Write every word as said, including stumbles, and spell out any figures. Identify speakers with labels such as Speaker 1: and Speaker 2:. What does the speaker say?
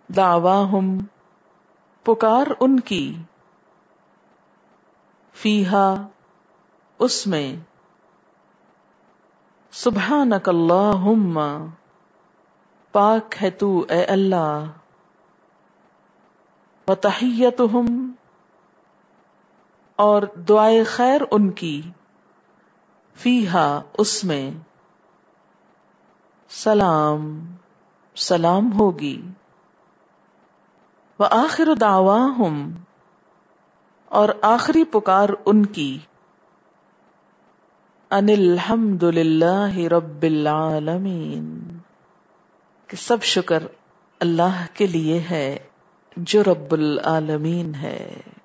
Speaker 1: दावाहुम पुकार उनकी, फीहा उसमें, सुब्हानक अल्लाहुम्मा पाक है तू ए अल्लाह, व तहियतुहुम और दुआए खैर उनकी, फीहा उसमें, सलाम सलाम होगी, व आखिर दावाहुम और आखिरी पुकार उनकी, अनिल हम्दुलिल्लाहि रब्बिल आलमीन कि सब शुक्र अल्लाह के लिए है जो रब्बुल आलमीन है।